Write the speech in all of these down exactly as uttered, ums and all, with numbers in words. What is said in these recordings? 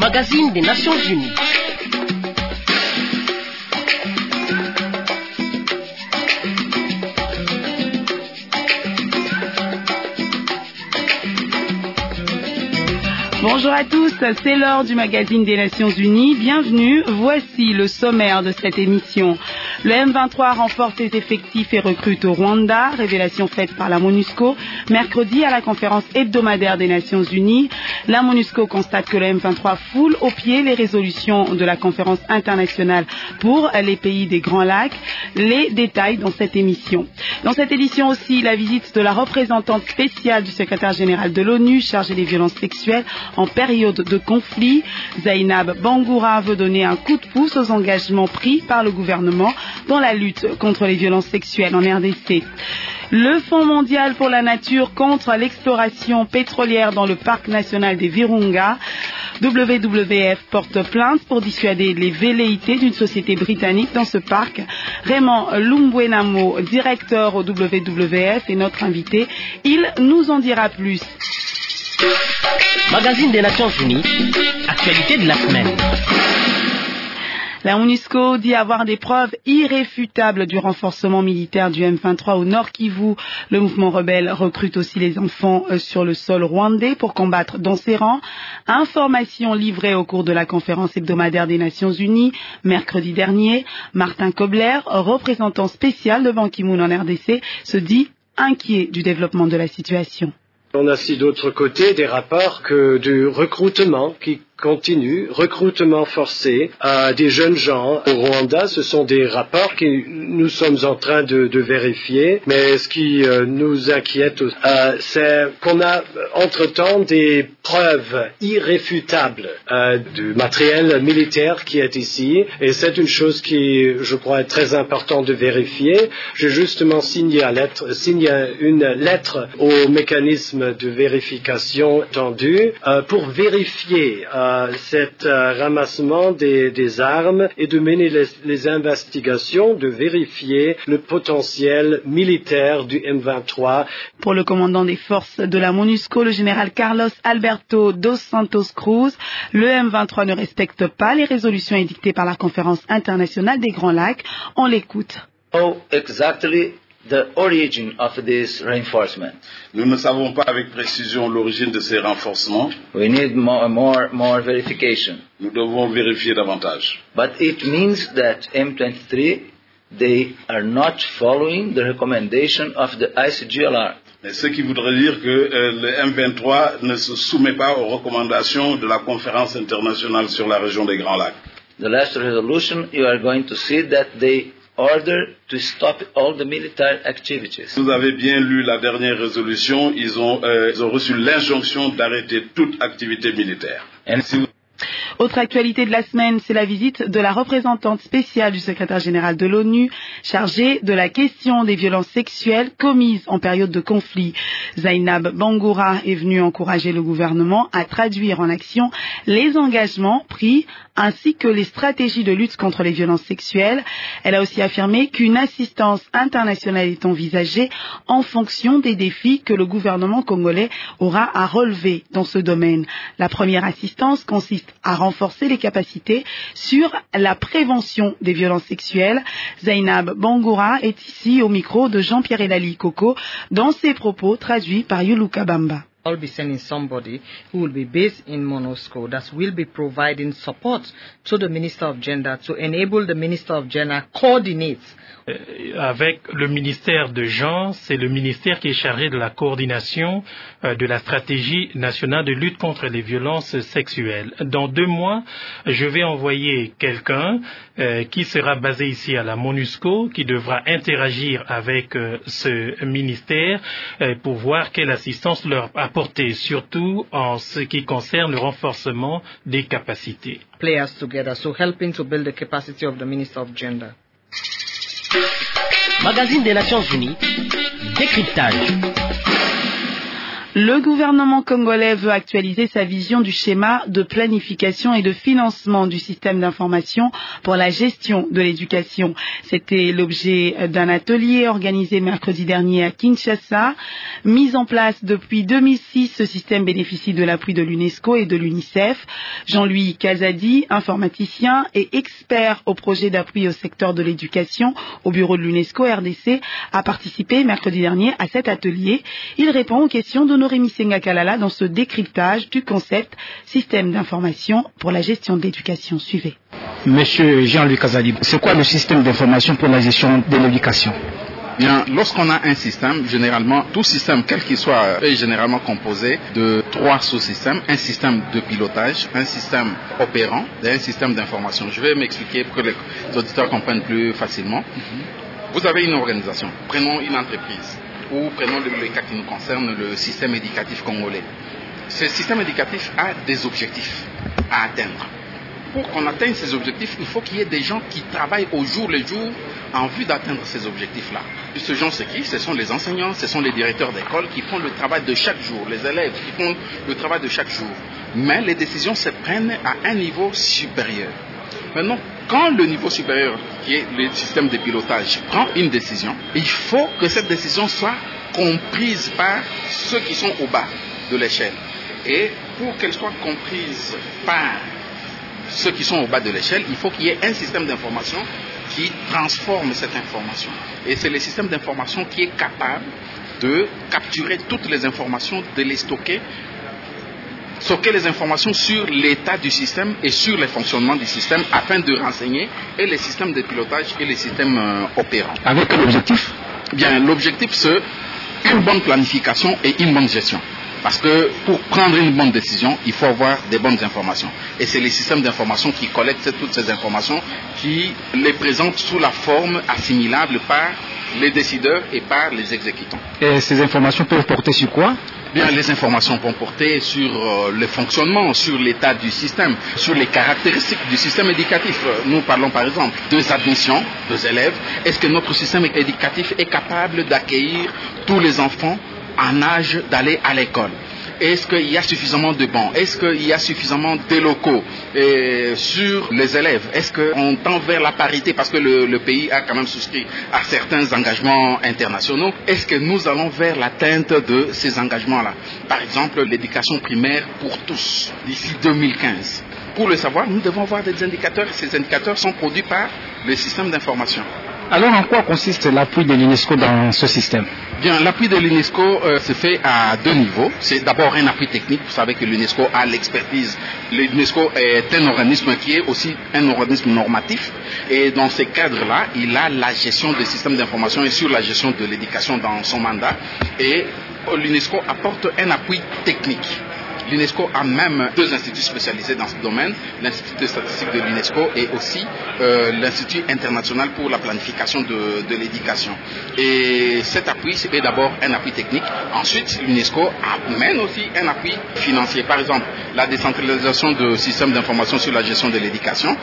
magazine des Nations Unies. Bonjour à tous, c'est l'heure du magazine des Nations Unies. Bienvenue, voici le sommaire de cette émission. Le M vingt-trois renforce ses effectifs et recrute au Rwanda, révélation faite par la MONUSCO. Mercredi, à la conférence hebdomadaire des Nations Unies, la MONUSCO constate que le M vingt-trois foule aux pieds les résolutions de la conférence internationale pour les pays des Grands Lacs. Les détails dans cette émission. Dans cette édition aussi, la visite de la représentante spéciale du secrétaire général de l'ONU chargée des violences sexuelles en période de conflit. Zainab Bangoura veut donner un coup de pouce aux engagements pris par le gouvernement dans la lutte contre les violences sexuelles en R D C. Le Fonds mondial pour la nature contre l'exploration pétrolière dans le parc national des Virunga. W W F porte plainte pour dissuader les velléités d'une société britannique dans ce parc. Raymond Lumbwenamo, directeur au W W F, est notre invité. Il nous en dira plus. Magazine des Nations Unies, actualité de la semaine. La MONUSCO dit avoir des preuves irréfutables du renforcement militaire du M vingt-trois au Nord Kivu. Le mouvement rebelle recrute aussi les enfants sur le sol rwandais pour combattre dans ses rangs. Information livrée au cours de la conférence hebdomadaire des Nations Unies mercredi dernier. Martin Kobler, représentant spécial de Ban Ki-moon en R D C, se dit inquiet du développement de la situation. On a aussi d'autre côté des rapports que du recrutement qui continue, recrutement forcé à des jeunes gens au Rwanda. Ce sont des rapports que nous sommes en train de, de vérifier, mais ce qui euh, nous inquiète, euh, c'est qu'on a entre-temps des preuves irréfutables euh, du matériel militaire qui est ici, et c'est une chose qui, je crois, est très importante de vérifier. J'ai justement signé, à lettre, signé une lettre au mécanisme de vérification tendu euh, pour vérifier euh, cet euh, ramassement des, des armes et de mener les, les investigations, de vérifier le potentiel militaire du M vingt-trois. Pour le commandant des forces de la MONUSCO, le général Carlos Alberto dos Santos Cruz, le M vingt-trois ne respecte pas les résolutions édictées par la conférence internationale des Grands Lacs. On l'écoute. Oh, exactly. The origin of this reinforcement. Nous ne savons pas avec précision l'origine de ces renforcements. We need more, more, more verification. Nous devons vérifier davantage. But it means that M twenty-three, they are not following the recommendation of the I C G L R. Ce qui voudrait dire que euh, le M vingt-trois ne se soumet pas aux recommandations de la conférence internationale sur la région des Grands Lacs. The last resolution, you are going to see that they order to stop all the military activities. Vous avez bien lu la dernière résolution, ils ont, euh, ils ont reçu l'injonction d'arrêter toute activité militaire. And si vous... Autre actualité de la semaine, c'est la visite de la représentante spéciale du secrétaire général de l'ONU chargée de la question des violences sexuelles commises en période de conflit. Zainab Bangoura est venue encourager le gouvernement à traduire en action les engagements pris ainsi que les stratégies de lutte contre les violences sexuelles. Elle a aussi affirmé qu'une assistance internationale est envisagée en fonction des défis que le gouvernement congolais aura à relever dans ce domaine. La première assistance consiste à renforcer les capacités sur la prévention des violences sexuelles. Zainab Bangoura est ici au micro de Jean-Pierre Elali Coco dans ses propos traduits par Yulu Kabamba. I'll be sending somebody who will be based in MONUSCO that will be providing support to the Minister of Gender to enable the Minister of Gender coordinate. Euh, avec le ministère de genre, c'est le ministère qui est chargé de la coordination euh, de la stratégie nationale de lutte contre les violences sexuelles. Dans deux mois, je vais envoyer quelqu'un euh, qui sera basé ici à la MONUSCO, qui devra interagir avec euh, ce ministère euh, pour voir quelle assistance leur apporter, surtout en ce qui concerne le renforcement des capacités. Players together, so helping to build the capacity of the Minister of Gender. Magazine des Nations Unies, décryptage. Le gouvernement congolais veut actualiser sa vision du schéma de planification et de financement du système d'information pour la gestion de l'éducation. C'était l'objet d'un atelier organisé mercredi dernier à Kinshasa. Mis en place depuis deux mille six, ce système bénéficie de l'appui de l'UNESCO et de l'UNICEF. Jean-Louis Kazadi, informaticien et expert au projet d'appui au secteur de l'éducation au bureau de l'UNESCO R D C, a participé mercredi dernier à cet atelier. Il répond aux questions de Honoré Misenga Kalala dans ce décryptage du concept système d'information pour la gestion de l'éducation. Suivez. Monsieur Jean-Louis Kazadi, c'est quoi le système d'information pour la gestion de l'éducation? Bien, lorsqu'on a un système, généralement, tout système, quel qu'il soit, est généralement composé de trois sous-systèmes. Un système de pilotage, un système opérant et un système d'information. Je vais m'expliquer pour que les auditeurs comprennent plus facilement. Mm-hmm. Vous avez une organisation. Prenons une entreprise. Ou prenons le, le cas qui nous concerne, le système éducatif congolais. Ce système éducatif a des objectifs à atteindre. Pour qu'on atteigne ces objectifs, il faut qu'il y ait des gens qui travaillent au jour le jour en vue d'atteindre ces objectifs-là. Ce genre, c'est qui? Ce sont les enseignants, ce sont les directeurs d'école qui font le travail de chaque jour, les élèves qui font le travail de chaque jour. Mais les décisions se prennent à un niveau supérieur. Maintenant, quand le niveau supérieur, qui est le système de pilotage, prend une décision, il faut que cette décision soit comprise par ceux qui sont au bas de l'échelle. Et pour qu'elle soit comprise par ceux qui sont au bas de l'échelle, il faut qu'il y ait un système d'information qui transforme cette information. Et c'est le système d'information qui est capable de capturer toutes les informations, de les stocker, stocker les informations sur l'état du système et sur le fonctionnement du système afin de renseigner et les systèmes de pilotage et les systèmes euh, opérants. Avec quel objectif? Bien, l'objectif c'est une bonne planification et une bonne gestion. Parce que pour prendre une bonne décision, il faut avoir des bonnes informations. Et c'est les systèmes d'information qui collectent toutes ces informations, qui les présentent sous la forme assimilable par les décideurs et par les exécutants. Et ces informations peuvent porter sur quoi? Bien, les informations vont porter sur euh, le fonctionnement, sur l'état du système, sur les caractéristiques du système éducatif. Nous parlons par exemple des admissions des élèves. Est-ce que notre système éducatif est capable d'accueillir tous les enfants en âge d'aller à l'école? Est-ce qu'il y a suffisamment de bancs? Est-ce qu'il y a suffisamment de locaux et sur les élèves? Est-ce qu'on tend vers la parité parce que le, le pays a quand même souscrit à certains engagements internationaux? Est-ce que nous allons vers l'atteinte de ces engagements-là? Par exemple, l'éducation primaire pour tous d'ici deux mille quinze. Pour le savoir, nous devons avoir des indicateurs. Ces indicateurs sont produits par le système d'information. Alors, en quoi consiste l'appui de l'UNESCO dans ce système? Bien, l'appui de l'UNESCO euh, se fait à deux niveaux. C'est d'abord un appui technique. Vous savez que l'UNESCO a l'expertise. L'UNESCO est un organisme qui est aussi un organisme normatif. Et dans ce cadre-là, il a la gestion des systèmes d'information et sur la gestion de l'éducation dans son mandat. Et l'UNESCO apporte un appui technique. L'UNESCO a même deux instituts spécialisés dans ce domaine, l'Institut de statistique de l'UNESCO et aussi euh, l'Institut international pour la planification de, de l'éducation. Et cet appui, c'est d'abord un appui technique. Ensuite, l'UNESCO amène aussi un appui financier. Par exemple, la décentralisation de systèmes d'information sur la gestion de l'éducation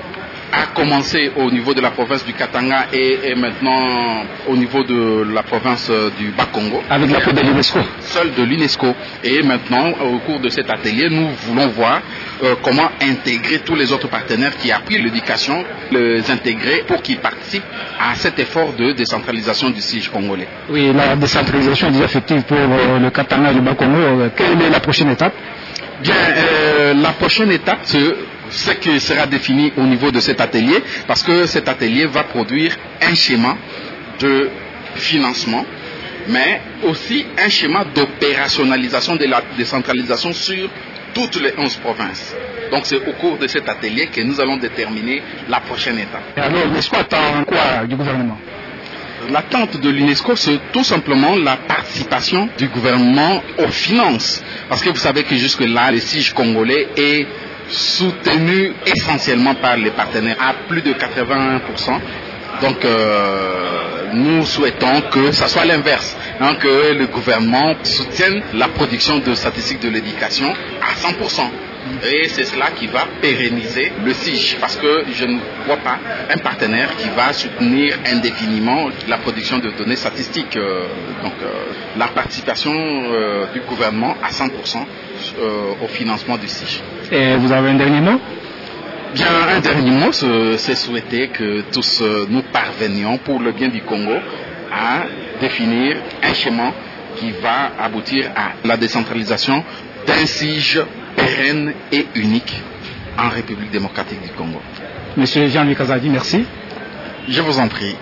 a commencé au niveau de la province du Katanga et, et maintenant au niveau de la province du Bas-Congo. Avec l'appui de l'UNESCO. Seul de l'UNESCO. Et maintenant, au cours de cet atelier, nous voulons voir euh, comment intégrer tous les autres partenaires qui appuient l'éducation, les intégrer pour qu'ils participent à cet effort de décentralisation du S I G congolais. Oui, la décentralisation est déjà effective pour euh, le Katanga et le Bas-Congo. Quelle est la prochaine étape? Bien, euh, la prochaine étape, c'est ce qui sera défini au niveau de cet atelier, parce que cet atelier va produire un schéma de financement, mais aussi un schéma d'opérationnalisation de la décentralisation sur toutes les onze provinces. Donc c'est au cours de cet atelier que nous allons déterminer la prochaine étape. Et alors, l'UNESCO attend quoi du gouvernement? L'attente de l'UNESCO, c'est tout simplement la participation du gouvernement aux finances. Parce que vous savez que jusque-là, le S I G congolais est soutenu essentiellement par les partenaires à plus de quatre-vingt-un pour cent. Donc euh, nous souhaitons que ça soit l'inverse, hein, que le gouvernement soutienne la production de statistiques de l'éducation à cent pour cent. Et c'est cela qui va pérenniser le S I G, parce que je ne vois pas un partenaire qui va soutenir indéfiniment la production de données statistiques. Euh, donc euh, la participation euh, du gouvernement à cent pour cent euh, au financement du S I G. Et vous avez un dernier mot? Bien, un dernier mot, c'est souhaiter que tous nous parvenions, pour le bien du Congo, à définir un schéma qui va aboutir à la décentralisation d'un S I G pérenne et unique en République démocratique du Congo. Monsieur Jean-Louis Kazadi, merci. Je vous en prie.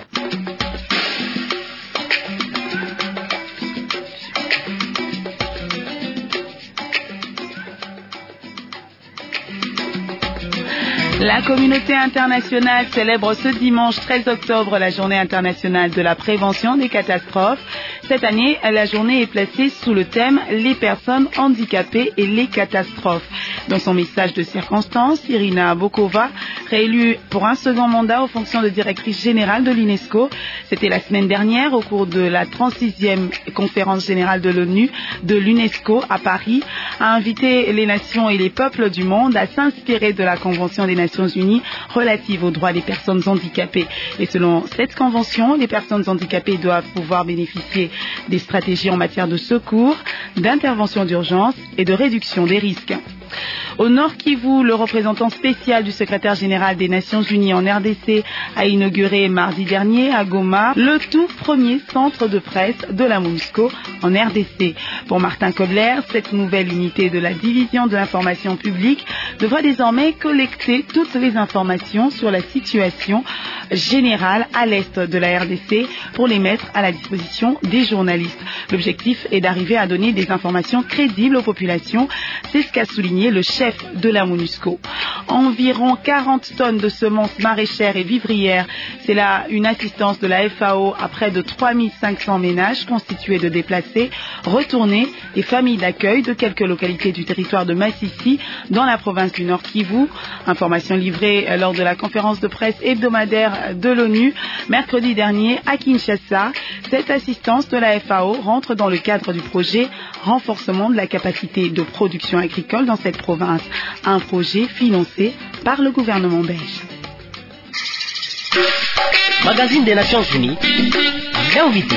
La communauté internationale célèbre ce dimanche treize octobre la journée internationale de la prévention des catastrophes. Cette année, la journée est placée sous le thème « Les personnes handicapées et les catastrophes ». Dans son message de circonstance, Irina Bokova, réélue pour un second mandat aux fonctions de directrice générale de l'UNESCO, c'était la semaine dernière au cours de la trente-sixième conférence générale de l'ONU de l'UNESCO à Paris, a invité les nations et les peuples du monde à s'inspirer de la Convention des Nations Unies relative aux droits des personnes handicapées. Et selon cette convention, les personnes handicapées doivent pouvoir bénéficier des stratégies en matière de secours, d'intervention d'urgence et de réduction des risques. Au Nord Kivu, le représentant spécial du secrétaire général des Nations Unies en R D C a inauguré mardi dernier à Goma le tout premier centre de presse de la MONUSCO en R D C. Pour Martin Kobler, cette nouvelle unité de la division de l'information publique devra désormais collecter toutes les informations sur la situation générale à l'est de la R D C pour les mettre à la disposition des journalistes. L'objectif est d'arriver à donner des informations crédibles aux populations. C'est ce qu'a souligné le chef de la MONUSCO. Environ quarante tonnes de semences maraîchères et vivrières. C'est là une assistance de la F A O à près de trois mille cinq cents ménages constitués de déplacés, retournés et familles d'accueil de quelques localités du territoire de Massissi dans la province du Nord Kivu. Information livrée lors de la conférence de presse hebdomadaire de l'ONU mercredi dernier à Kinshasa. Cette assistance de la F A O rentre dans le cadre du projet renforcement de la capacité de production agricole dans cette province, un projet financé par le gouvernement belge. Magazine des Nations Unies, l'invité.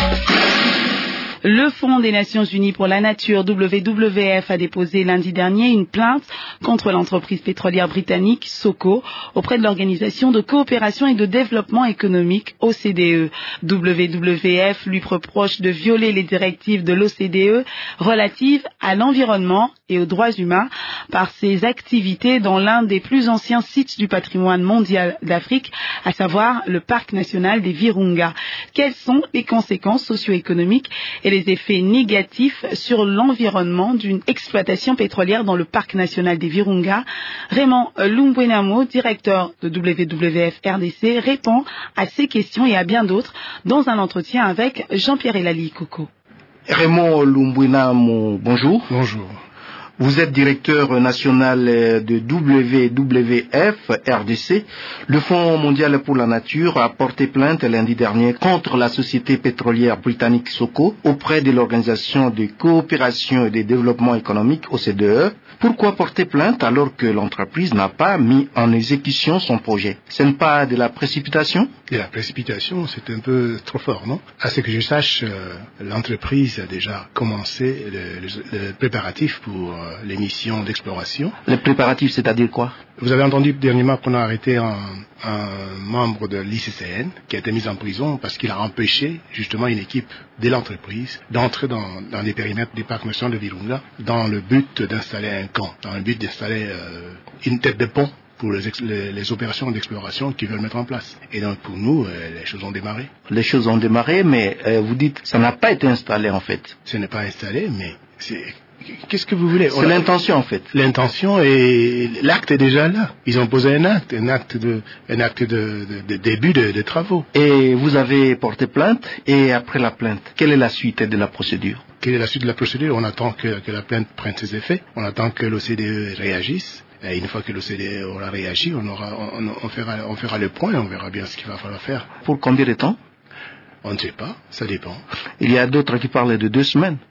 Le Fonds des Nations Unies pour la Nature, W W F, a déposé lundi dernier une plainte contre l'entreprise pétrolière britannique SOCO auprès de l'Organisation de coopération et de développement économique O C D E. W W F lui reproche de violer les directives de l'O C D E relatives à l'environnement et aux droits humains par ses activités dans l'un des plus anciens sites du patrimoine mondial d'Afrique, à savoir le parc national des Virunga. Quelles sont les conséquences socio-économiques et les effets négatifs sur l'environnement d'une exploitation pétrolière dans le parc national des Virunga? Raymond Lumbwenamo, directeur de W W F R D C, répond à ces questions et à bien d'autres dans un entretien avec Jean-Pierre Elali Coco. Raymond Lumbwenamo, bonjour. Bonjour. Vous êtes directeur national de W W F R D C. Le Fonds mondial pour la nature a porté plainte lundi dernier contre la société pétrolière britannique SOCO auprès de l'Organisation de coopération et de développement économique O C D E. Pourquoi porter plainte alors que l'entreprise n'a pas mis en exécution son projet? Ce n'est pas de la précipitation? De la précipitation, c'est un peu trop fort, non? À ce que je sache, euh, l'entreprise a déjà commencé le, le, le préparatif pour euh, les missions d'exploration. Les préparatifs, c'est-à-dire quoi? Vous avez entendu dernièrement qu'on a arrêté un, un membre de l'I C C N qui a été mis en prison parce qu'il a empêché justement une équipe de l'entreprise d'entrer dans, dans les périmètres du parc national de Virunga dans le but d'installer un camp, dans le but d'installer euh, une tête de pont pour les, les, les opérations d'exploration qu'ils veulent mettre en place. Et donc pour nous, euh, les choses ont démarré. Les choses ont démarré, mais euh, vous dites ça n'a pas été installé en fait. Ce n'est pas installé, mais c'est... Qu'est-ce que vous voulez? C'est l'intention en fait. L'intention et l'acte est déjà là. Ils ont posé un acte, un acte de, un acte de, de, de début de, de travaux. Et vous avez porté plainte, et après la plainte, quelle est la suite de la procédure? Quelle est la suite de la procédure? On attend que, que la plainte prenne ses effets. On attend que l'O C D E réagisse. Et une fois que l'O C D E aura réagi, on aura, on, on fera, on fera le point et on verra bien ce qu'il va falloir faire. Pour combien de temps? On ne sait pas, ça dépend. Il y a d'autres qui parlent de deux semaines.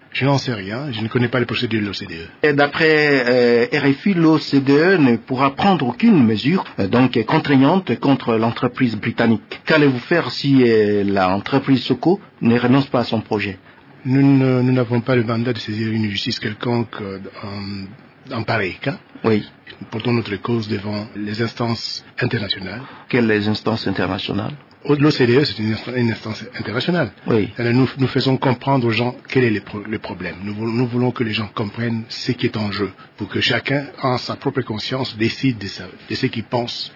Je n'en sais rien, je ne connais pas les procédures de l'O C D E. Et d'après euh, R F I, l'O C D E ne pourra prendre aucune mesure euh, donc contraignante contre l'entreprise britannique. Qu'allez-vous faire si euh, l'entreprise Soko ne renonce pas à son projet? Nous ne, nous n'avons pas le mandat de saisir une justice quelconque euh, en, en pareil cas. Oui. Nous portons notre cause devant les instances internationales. Quelles instances internationales? L'O C D E, c'est une, une instance internationale. Oui. Alors nous, nous faisons comprendre aux gens quel est le, pro, le problème. Nous voulons, nous voulons que les gens comprennent ce qui est en jeu, pour que chacun, en sa propre conscience, décide de, sa, de ce qu'il pense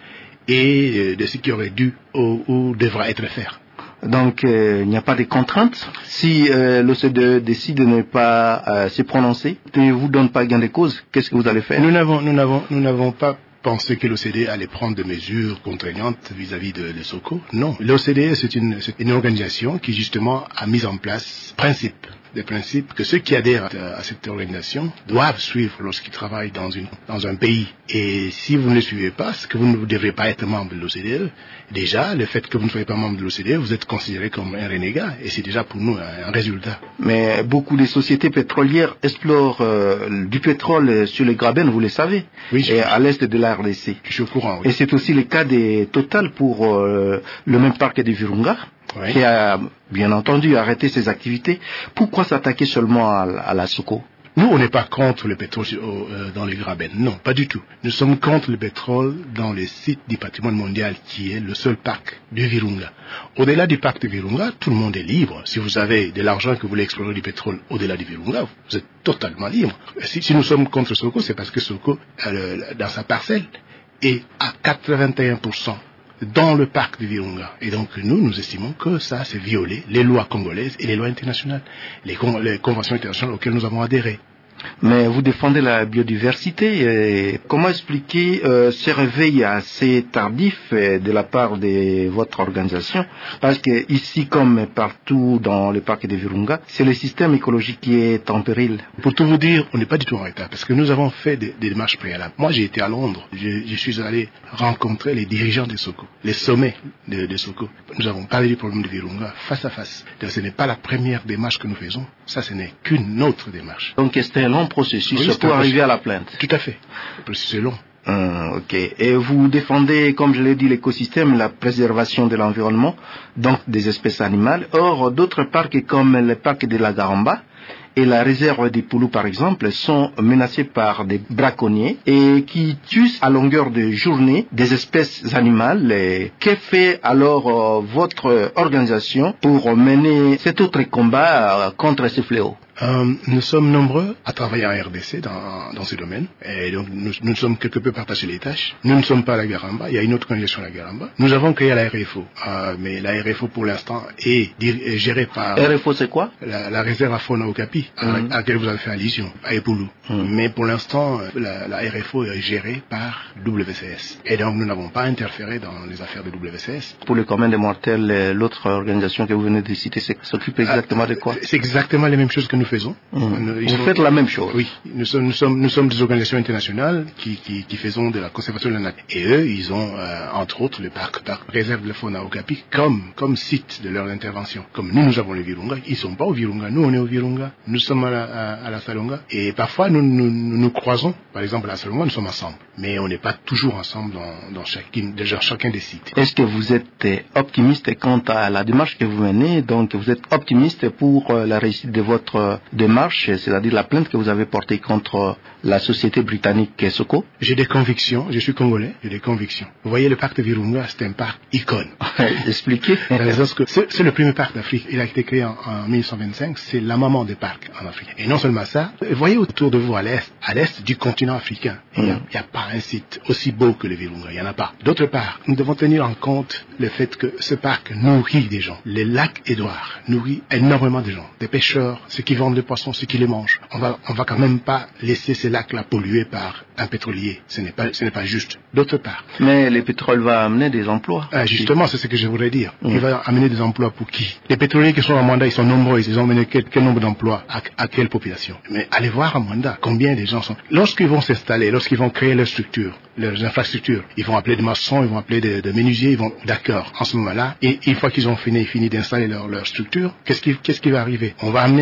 et de ce qui aurait dû ou, ou devra être fait. Donc, euh, il n'y a pas de contraintes. Si euh, l'O C D E décide de ne pas euh, se prononcer, ne vous donne pas gain de cause, qu'est-ce que vous allez faire? Nous n'avons, nous n'avons, nous n'avons pas pensé que l'O C D E allait prendre des mesures contraignantes vis-à-vis de, de Soko. Non. L'O C D E, c'est une, c'est une organisation qui, justement, a mis en place principes. Des principes que ceux qui adhèrent à, à cette organisation doivent suivre lorsqu'ils travaillent dans, une, dans un pays. Et si vous ne le suivez pas, c'est que vous ne devrez pas être membre de l'O C D E. Déjà, le fait que vous ne soyez pas membre de l'O C D E, vous êtes considéré comme un renégat. Et c'est déjà pour nous un, un résultat. Mais beaucoup de sociétés pétrolières explorent euh, du pétrole sur les Graben, vous le savez, oui, et à l'est de la R D C. Je suis au courant, oui. Et c'est aussi le cas de Total pour euh, le même parc de Virunga. Oui. Qui a bien entendu arrêté ses activités. Pourquoi s'attaquer seulement à, à la Soko? Nous, on n'est pas contre le pétrole euh, dans les Graben. Non, pas du tout. Nous sommes contre le pétrole dans les sites du patrimoine mondial qui est le seul parc du Virunga. Au-delà du parc de Virunga, tout le monde est libre. Si vous avez de l'argent que vous voulez explorer du pétrole au-delà du Virunga, vous êtes totalement libre. Si, si nous sommes contre Soko, c'est parce que Soko, euh, dans sa parcelle, est à quatre-vingt-un pour cent dans le parc du Virunga. Et donc, nous, nous estimons que ça, c'est violer les lois congolaises et les lois internationales, les, con les conventions internationales auxquelles nous avons adhéré. Mais vous défendez la biodiversité. Et comment expliquer euh, ce réveil assez tardif euh, de la part de votre organisation? Parce que ici, comme partout dans le parc de Virunga, c'est le système écologique qui est en péril. Pour tout vous dire, on n'est pas du tout en retard, parce que nous avons fait des, des démarches préalables. Moi, j'ai été à Londres. Je, je suis allé rencontrer les dirigeants de Soko, les sommets de, de Soko. Nous avons parlé du problème de Virunga face à face. Donc, ce n'est pas la première démarche que nous faisons. Ça, ce n'est qu'une autre démarche. Donc, c'était un long processus oui, pour arriver à la plainte. Tout à fait. Le processus est long. Hum, ok. Et vous défendez, comme je l'ai dit, l'écosystème, la préservation de l'environnement, donc des espèces animales. Or, d'autres parcs comme le parc de la Garamba et la réserve des Poulous, par exemple, sont menacés par des braconniers et qui tuent à longueur de journée des espèces animales. Et que fait alors euh, votre organisation pour mener cet autre combat euh, contre ces fléaux? Euh, nous sommes nombreux à travailler en R D C dans, dans ce domaine. Et donc, nous, nous sommes quelque peu partagés les tâches. Nous ne sommes pas à la Garamba. Il y a une autre organisation à la Garamba. Nous avons créé la R F O. Euh, mais la R F O, pour l'instant, est, est gérée par... R F O, c'est quoi? la, la réserve à faune Okapi, mm-hmm. à, à laquelle vous avez fait allusion, à Epoulou. Mm-hmm. Mais pour l'instant, la, la R F O est gérée par W C S. Et donc, nous n'avons pas interféré dans les affaires de W C S. Pour le commun des mortels, l'autre organisation que vous venez de citer s'occupe exactement de quoi? C'est exactement les mêmes choses que nous faisons. Mmh. Vous sont... faites la même chose. Oui, nous sommes, nous sommes, nous sommes des organisations internationales qui, qui, qui faisons de la conservation de la nature. Et eux, ils ont, euh, entre autres, le parc, parc réserve de la faune à Okapi comme, comme site de leur intervention. Comme nous, nous avons le Virunga, ils sont pas au Virunga, nous on est au Virunga, nous sommes à la, à, à la Salonga. Et parfois, nous, nous, nous nous croisons. Par exemple, à la Salonga, nous sommes ensemble. Mais on n'est pas toujours ensemble dans, dans chacune, déjà chacun des sites. Est-ce que vous êtes optimiste quant à la démarche que vous menez? Donc, vous êtes optimiste pour la réussite de votre démarche, c'est-à-dire la plainte que vous avez portée contre la société britannique Soko? J'ai des convictions, je suis congolais, j'ai des convictions. Vous voyez, le parc de Virunga, c'est un parc icône. Expliquez. C'est le premier parc d'Afrique. Il a été créé en, en mille neuf cent vingt-cinq. C'est la maman des parcs en Afrique. Et non seulement ça, voyez autour de vous à l'est, à l'est du continent africain, il n'y a, a pas un site aussi beau que le Virunga. Il n'y en a pas. D'autre part, nous devons tenir en compte le fait que ce parc nourrit des gens. Le lac Édouard nourrit énormément de gens. Des pêcheurs, ceux qui vendent des poissons, ceux qui les mangent. On va, on va quand même pas laisser ces lacs-là pollués par un pétrolier. Ce n'est pas, ce n'est pas juste. D'autre part. Mais le pétrole va amener des emplois. Ah, justement, c'est ce que je voudrais dire. Mmh. Il va amener des emplois pour qui? Les pétroliers qui sont à Mwanda, ils sont nombreux. Ils ont mené quel, quel nombre d'emplois à, à quelle population? Mais allez voir à Mwanda combien de gens sont. Lorsqu'ils vont s'installer, lorsqu'ils vont créer leur structure, leurs infrastructures, ils vont appeler des maçons, ils vont appeler des, des menuisiers, ils vont, d'accord, en ce moment-là. Et une fois qu'ils ont fini, fini d'installer leur, leur structure, qu'est-ce qui, qu'est-ce qui va arriver? On va amener des, ex,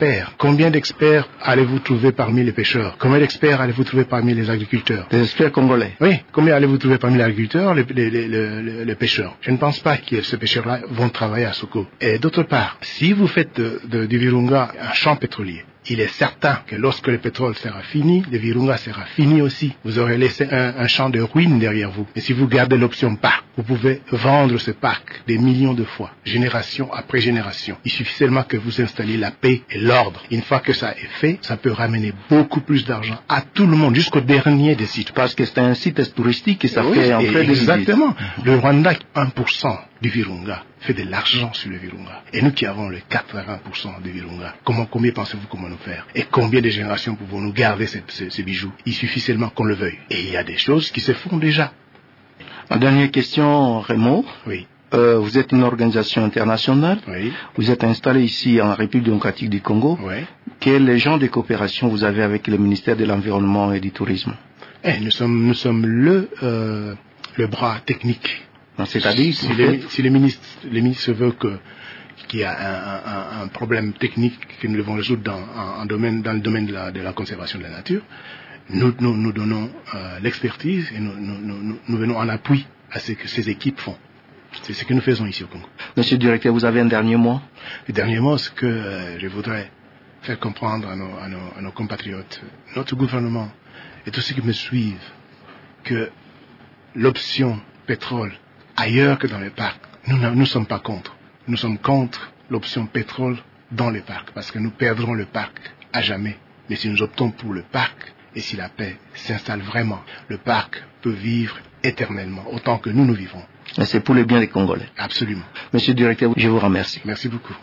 d'experts. Combien d'experts allez-vous trouver parmi les pêcheurs? Combien d'experts allez-vous trouver parmi les agriculteurs? Des experts congolais. Oui. Combien allez-vous trouver parmi les agriculteurs, les, les, les, les, les pêcheurs? Je ne pense pas que ces pêcheurs-là vont travailler à Soko. Et d'autre part, si vous faites de, de, du Virunga un champ pétrolier, il est certain que lorsque le pétrole sera fini, le Virunga sera fini aussi. Vous aurez laissé un, un champ de ruines derrière vous. Et si vous gardez l'option parc, vous pouvez vendre ce parc des millions de fois, génération après génération. Il suffit seulement que vous installiez la paix et l'ordre. Une fois que ça est fait, ça peut ramener beaucoup plus d'argent à tout le monde, jusqu'au dernier des sites. Parce que c'est un site touristique et ça oui, fait entrer des exactement. Le Rwanda, un pour cent du Virunga fait de l'argent sur le Virunga. Et nous qui avons le quatre-vingts pour cent du Virunga, comment, combien pensez-vous comment nous faire? Et combien de générations pouvons-nous garder ces, ces, ces bijoux? Il suffit seulement qu'on le veuille. Et il y a des choses qui se font déjà. Ma dernière question, Raymond. Oui. Euh, vous êtes une organisation internationale. Oui. Vous êtes installé ici en République démocratique du Congo. Oui. Quel genre de coopération vous avez avec le ministère de l'Environnement et du Tourisme? Eh, nous sommes, nous sommes le, euh, le bras technique. C'est-à-dire, si, les, si les ministres, les ministres veulent que qu'il y a un, un, un problème technique que nous devons résoudre dans, en, en domaine, dans le domaine de la, de la conservation de la nature, nous, nous, nous donnons euh, l'expertise et nous, nous, nous, nous venons en appui à ce que ces équipes font. C'est ce que nous faisons ici au Congo. Monsieur le directeur, vous avez un dernier mot? Le dernier mot, c'est que euh, je voudrais faire comprendre à nos, à, nos, à nos compatriotes, notre gouvernement et tous ceux qui me suivent, que l'option pétrole ailleurs que dans les parcs, nous ne sommes pas contre. Nous sommes contre l'option pétrole dans les parcs, parce que nous perdrons le parc à jamais. Mais si nous optons pour le parc, et si la paix s'installe vraiment, le parc peut vivre éternellement, autant que nous, nous vivons. Et c'est pour le bien des Congolais. Absolument. Monsieur le directeur, je vous remercie. Merci beaucoup.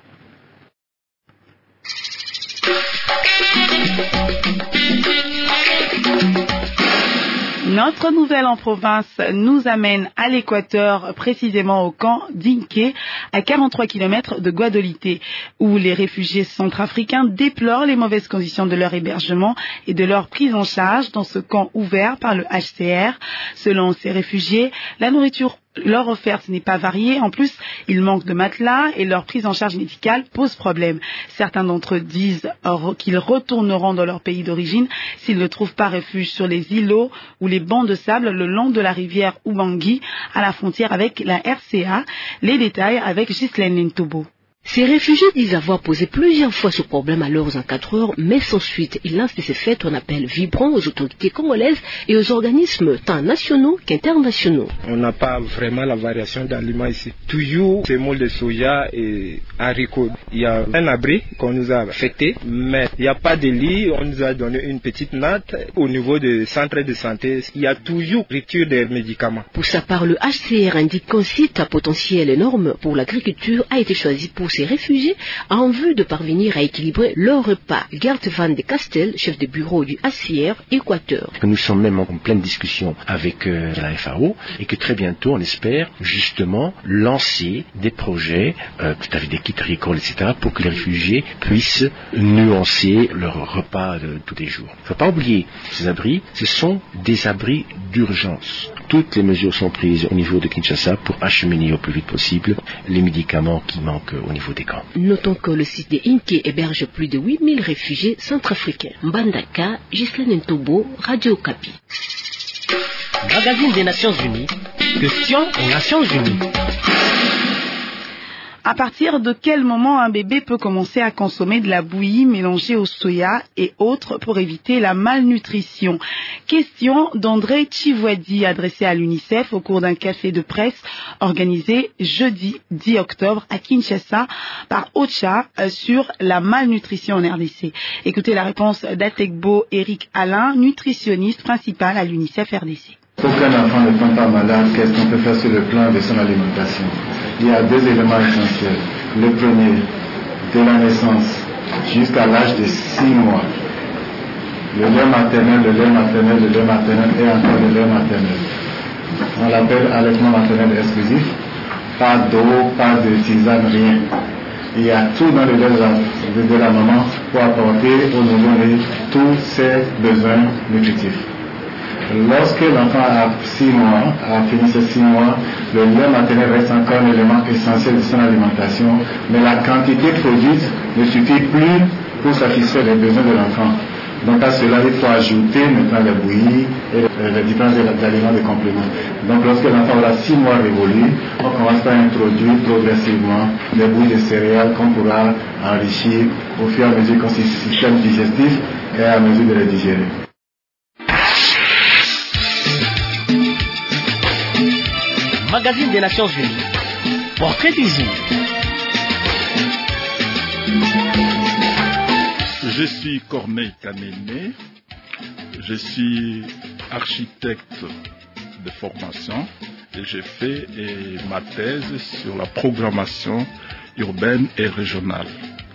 Notre nouvelle en province nous amène à l'équateur, précisément au camp d'Inké, à quarante-trois kilomètres de Guadolité, où les réfugiés centrafricains déplorent les mauvaises conditions de leur hébergement et de leur prise en charge dans ce camp ouvert par le H C R. Selon ces réfugiés, la nourriture leur offerte n'est pas variée. En plus, il manque de matelas et leur prise en charge médicale pose problème. Certains d'entre eux disent qu'ils retourneront dans leur pays d'origine s'ils ne trouvent pas refuge sur les îlots ou les bancs de sable le long de la rivière Ubangui à la frontière avec la R C A. Les détails avec Ghislaine Lentobo. Ces réfugiés disent avoir posé plusieurs fois ce problème à leurs encadreurs, mais sans suite. Ils lancent de ce fait un appel vibrant aux autorités congolaises et aux organismes tant nationaux qu'internationaux. On n'a pas vraiment la variation d'aliments ici. Toujours semoule de soja et haricots. Il y a un abri qu'on nous a affecté, mais il n'y a pas de lit. On nous a donné une petite natte. Au niveau des centres de santé, il y a toujours rupture des médicaments. Pour sa part, le H C R indique qu'un site à potentiel énorme pour l'agriculture a été choisi pour ces réfugiés en vue de parvenir à équilibrer leur repas. Gert van de Castel, chef de bureau du H C R Équateur. Nous sommes même en pleine discussion avec euh, la F A O et que très bientôt on espère justement lancer des projets euh, avec des kits agricoles, et cetera pour que les réfugiés puissent nuancer leur repas de tous les jours. Il ne faut pas oublier, ces abris, ce sont des abris d'urgence. Toutes les mesures sont prises au niveau de Kinshasa pour acheminer au plus vite possible les médicaments qui manquent au niveau des camps. Notons que le site de Inké héberge plus de huit mille réfugiés centrafricains. Mbandaka, Ghislaine Ntobo, Radio Okapi. Magazine des Nations Unies. Question aux Nations Unies. À partir de quel moment un bébé peut commencer à consommer de la bouillie mélangée au soya et autres pour éviter la malnutrition? Question d'André Chivoadi adressée à l'UNICEF au cours d'un café de presse organisé jeudi dix octobre à Kinshasa par OCHA sur la malnutrition en R D C. Écoutez la réponse d'Atekbo Eric Alain, nutritionniste principal à l'UNICEF R D C. Aucun enfant ne tombe pas malade, qu'est-ce qu'on peut faire sur le plan de son alimentation? Il y a deux éléments essentiels. Le premier, de la naissance jusqu'à l'âge de six mois. Le lait maternel, le lait maternel, le lait maternel et encore le lait maternel. On l'appelle allaitement maternel exclusif. Pas d'eau, pas de tisane, rien. Il y a tout dans le lait de la, de, de la maman pour apporter au nouveau-né tous ses besoins nutritifs. Lorsque l'enfant a six mois, a fini ses six mois, le lait maternel reste encore un élément essentiel de son alimentation, mais la quantité produite ne suffit plus pour satisfaire les besoins de l'enfant. Donc à cela, il faut ajouter maintenant les bouillies et les différents aliments de complément. Donc lorsque l'enfant aura six mois révolus, on commence à introduire progressivement les bouillies de céréales qu'on pourra enrichir au fur et à mesure qu'on se système digestif et à mesure de les digérer. Magazine des Nations Unies. Portrait du jour. Je suis Corneille Kanéné. Je suis architecte de formation et j'ai fait et, ma thèse sur la programmation urbaine et régionale.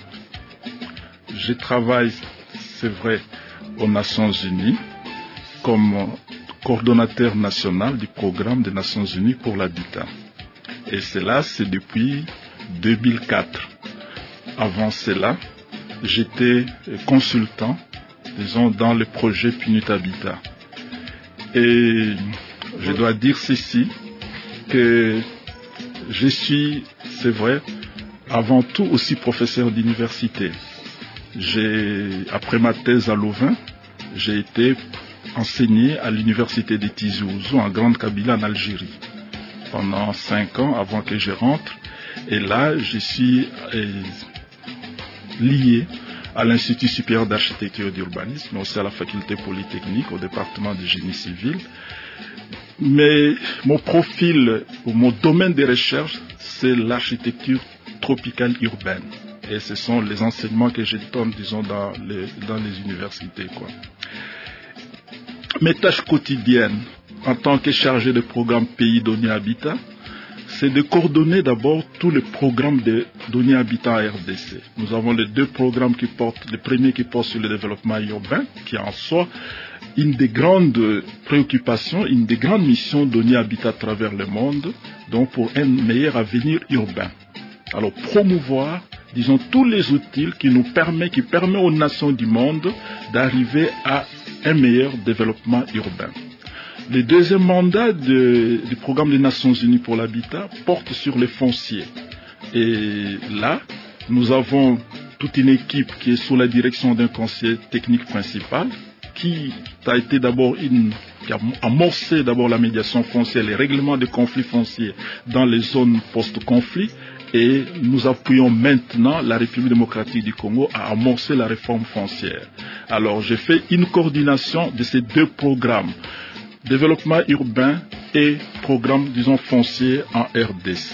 Je travaille, c'est vrai, aux Nations Unies comme coordonnateur national du programme des Nations Unies pour l'habitat. Et cela, c'est depuis deux mille quatre. Avant cela, j'étais consultant, disons, dans le projet P N U D Habitat. Et je dois dire ceci, que je suis, c'est vrai, avant tout aussi professeur d'université. J'ai, après ma thèse à Louvain, j'ai été enseigné à l'université de Tizi Ouzou en Grande Kabylie en Algérie pendant cinq ans avant que je rentre. Et là, je suis euh, lié à l'Institut supérieur d'architecture et d'urbanisme, mais aussi à la faculté polytechnique, au département de génie civil. Mais mon profil, ou mon domaine de recherche, c'est l'architecture tropicale urbaine. Et ce sont les enseignements que je donne, disons, dans les, dans les universités, quoi. Mes tâches quotidiennes, en tant que chargé de programme Pays Données Habitat, c'est de coordonner d'abord tous les programmes de Données Habitat à R D C. Nous avons les deux programmes qui portent, le premier qui porte sur le développement urbain, qui est en soi une des grandes préoccupations, une des grandes missions Données Habitat à travers le monde, donc pour un meilleur avenir urbain. Alors promouvoir, disons, tous les outils qui nous permettent, qui permettent aux nations du monde d'arriver à un meilleur développement urbain. Le deuxième mandat de, du programme des Nations Unies pour l'habitat porte sur les fonciers. Et là, nous avons toute une équipe qui est sous la direction d'un conseiller technique principal, qui a été d'abord une, qui a amorcé d'abord la médiation foncière, les règlements de conflits fonciers dans les zones post-conflit. Et nous appuyons maintenant la République démocratique du Congo à amorcer la réforme foncière. Alors, j'ai fait une coordination de ces deux programmes, développement urbain et programme, disons, foncier en R D C.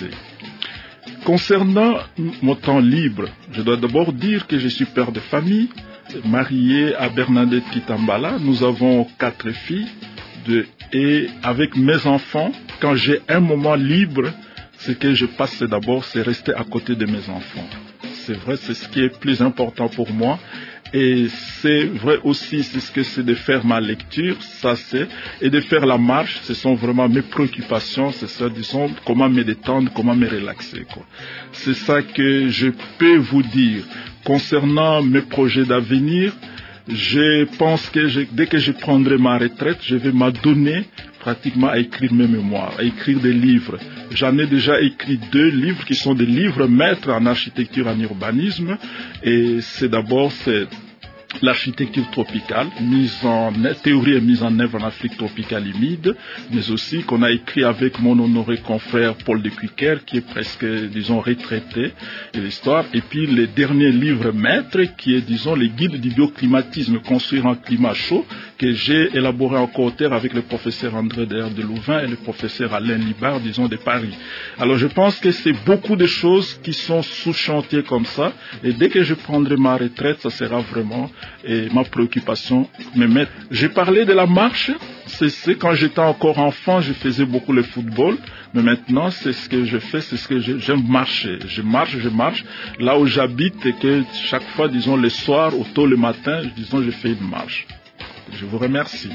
Concernant mon temps libre, je dois d'abord dire que je suis père de famille, marié à Bernadette Kitambala. Nous avons quatre filles de, et avec mes enfants, quand j'ai un moment libre, ce que je passe d'abord, c'est rester à côté de mes enfants. C'est vrai, c'est ce qui est plus important pour moi. Et c'est vrai aussi, c'est ce que c'est de faire ma lecture, ça c'est, et de faire la marche, ce sont vraiment mes préoccupations, c'est ça, disons, comment me détendre, comment me relaxer, quoi. C'est ça que je peux vous dire. Concernant mes projets d'avenir, je pense que je, dès que je prendrai ma retraite, je vais m'adonner pratiquement à écrire mes mémoires, à écrire des livres. J'en ai déjà écrit deux livres qui sont des livres maîtres en architecture, en urbanisme. Et c'est d'abord c'est l'architecture tropicale, mise en théorie et mise en œuvre en Afrique tropicale humide, mais aussi qu'on a écrit avec mon honoré confrère Paul de Cuiker, qui est presque, disons, retraité de l'histoire. Et puis le dernier livre maître, qui est, disons, les guides du bioclimatisme, construire un climat chaud, que j'ai élaboré en co-auteur avec le professeur André Daher de Louvain et le professeur Alain Libard, disons, de Paris. Alors je pense que c'est beaucoup de choses qui sont sous chantier comme ça, et dès que je prendrai ma retraite, ça sera vraiment et ma préoccupation. Mais j'ai parlé de la marche, c'est quand j'étais encore enfant, je faisais beaucoup le football, mais maintenant c'est ce que je fais, c'est ce que j'aime marcher. Je marche, je marche, là où j'habite et que chaque fois, disons, le soir ou tôt le matin, disons, je fais une marche. Je vous remercie.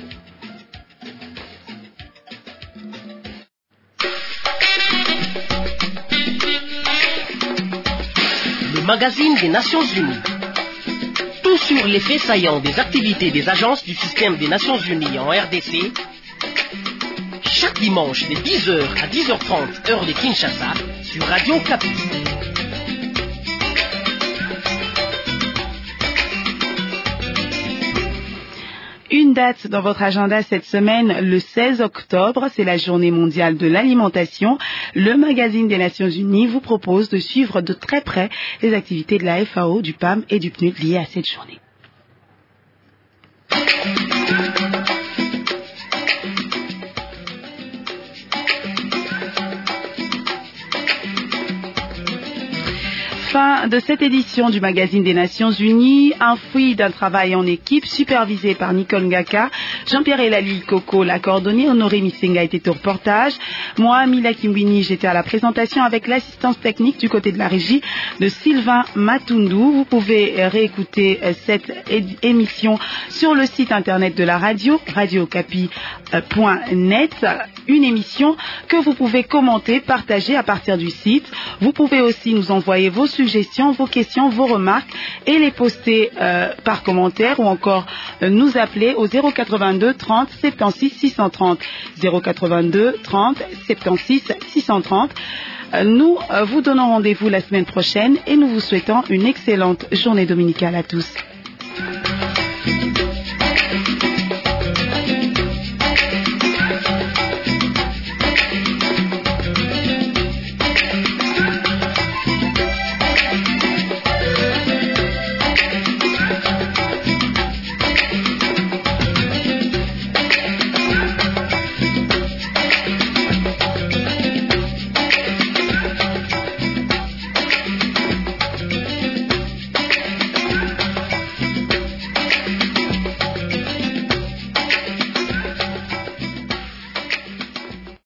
Le magazine des Nations Unies. Tout sur l'effet saillant des activités des agences du système des Nations Unies en R D C chaque dimanche de dix heures à dix heures trente, heure de Kinshasa, sur Radio Kapi. Une date dans votre agenda cette semaine, le seize octobre, c'est la journée mondiale de l'alimentation. Le magazine des Nations Unies vous propose de suivre de très près les activités de la F A O, du P A M et du P N U D liées à cette journée. Fin de cette édition du magazine des Nations Unies, un fruit d'un travail en équipe supervisé par Nicole Ngaka, Jean-Pierre Elali Coco l'a coordonné, Honoré Misenga était au reportage, moi Mila Kimbini j'étais à la présentation avec l'assistance technique du côté de la régie de Sylvain Matundu. Vous pouvez réécouter cette émission sur le site internet de la radio, radio kapi point net, une émission que vous pouvez commenter, partager à partir du site. Vous pouvez aussi nous envoyer vos suggestions, vos questions, vos remarques et les poster euh, par commentaire ou encore euh, nous appeler au zéro quatre-vingt-deux trente soixante-seize six cent trente. zéro quatre-vingt-deux trente soixante-seize six cent trente. Euh, nous euh, vous donnons rendez-vous la semaine prochaine et nous vous souhaitons une excellente journée dominicale à tous.